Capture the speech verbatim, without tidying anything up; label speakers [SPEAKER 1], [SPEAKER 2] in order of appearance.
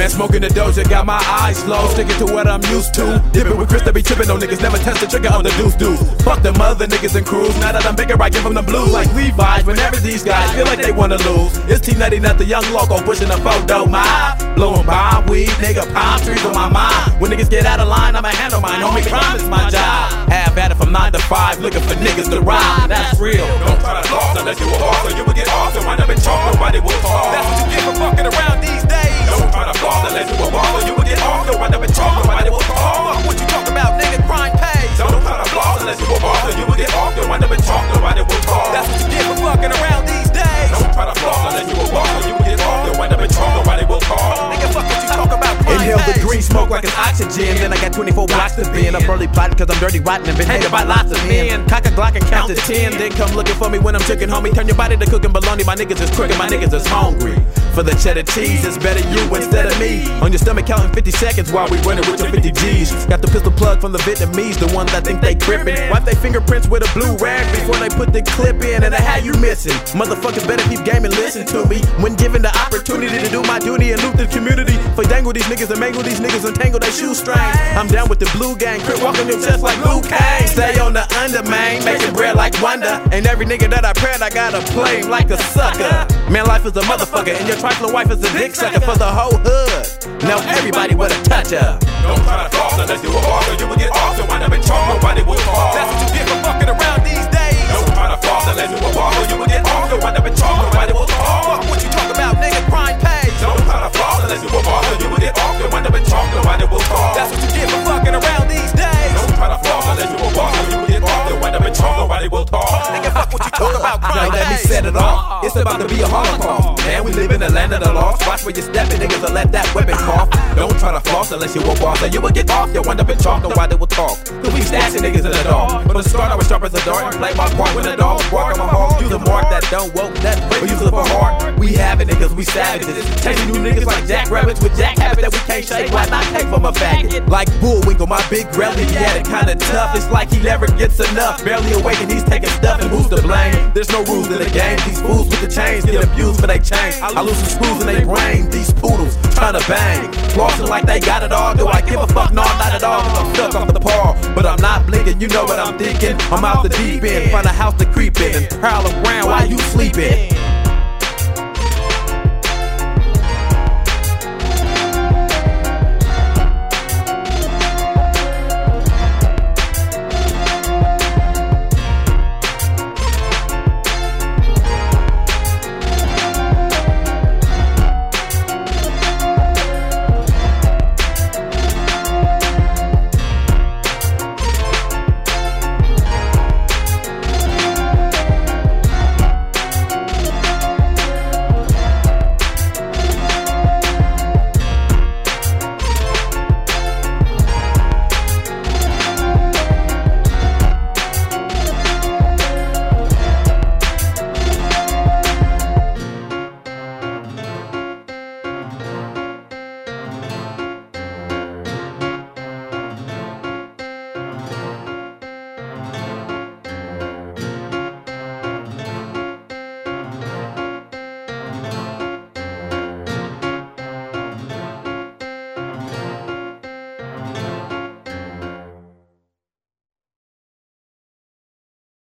[SPEAKER 1] smoking the doja, got my eyes slow, sticking to what I'm used to. Dipping with Chris, they be tripping on niggas, never test the trigger on the deuce deuce. Fuck them other niggas and crews, now that I'm bigger, I give them the blues like Levi's. Whenever these guys feel like they wanna lose, it's T Nutty, not the young loco, pushing a photo mob. Blowing bomb weed, nigga, palm trees on my mind. When niggas get out of line, I'ma handle mine, homie, promise my job. Have at it from nine to five, looking for niggas to ride, that's real. Don't try to floss unless you a boss, or you will get off and wind up in chalk, nobody will talk. That's what you get for fucking around these days. Don't try to floss unless you a boss, or you will get off and wind up in chalk, nobody will talk. Fuck what you talk about, nigga, crime pays. Don't try to floss unless you a boss, or you will get off and wind up in chalk, nobody will talk. That's what you get for fucking around these days. Don't try to floss unless you a boss, or you will get off and wind up in chalk, nobody will talk. Nigga, fuck what you talk about. Inhale the green smoke like it's oxygen. Then I got twenty-four blocks to be in. I'm early plotting cause I'm dirty rotten and been hated by lots of men. Cock a Glock and count to ten. Then come looking for me when I'm chicken, homie. Turn your body to cooking bologna. My niggas is crooked, my niggas is hungry. For the cheddar cheese, it's better you instead of me. On your stomach counting fifty seconds while we running with your fifty G's. Got the pistol plug from the Vietnamese, the ones that think they crippin'. Wipe they fingerprints with a blue rag before they put the clip in. And I had you missing. Motherfuckers better keep game and listen to me. When given the opportunity to do my duty and loot the community. For dangle these niggas and mangle these niggas and tangle their shoestrings. I'm down with the blue gang, crip walking your chest like Luke Kane. Stay on the under, man, making bread like Wonder. And every nigga that I prayed, I gotta play him like a sucker. Man, life is a motherfucker, and your trifling wife is a dick sucker for the whole hood. Now everybody with a touch up. Don't try to floss unless you a boss, or you will get off and wind up in chalk, nobody will talk. That's what you get for fucking around these days. Don't try to floss unless you a boss, or you will get off and wind up in chalk, nobody will talk. Fuck what you talk about, nigga, crime pays. Don't try to floss unless you a boss, or you will get off and wind up in chalk, nobody will talk. That's what you get for fucking around these days. Don't try to floss unless you a boss, or you will get off and wind up in chalk, nobody will talk. Nigga, fuck what you talk about, crime pays. Now let me set it off. It's about to be a holocaust. Man, we live in the land of the lost. Watch where you stepping, niggas will let that weapon cough. Don't try to floss unless you a boss, or you will get off. You wind up in chalk, nobody will talk. Cause we stashing niggas in the dark. From the start, I was sharp as a dart. Play my part when the dogs bark. I'm a hawk. Use a mark that don't woke, that break. We use it for heart. We have it, niggas, we savages. Chasing new niggas like jackrabbits with jack habits that we can't shake. Why not take from a faggot? Like Bullwinkle, my big rally, he had it kinda tough. It's like he never gets enough. Barely awake and he's taking stuff, and who's to blame? There's no rules in the game. These fools with the chains get abused for they chain. I lose some screws in they brain. These poodles tryna bang, flossing like they got it all. Do I give a fuck? No, not at all. Cause I'm stuck off the paw, but I'm not blinking. You know what I'm thinking. I'm out the deep end. Find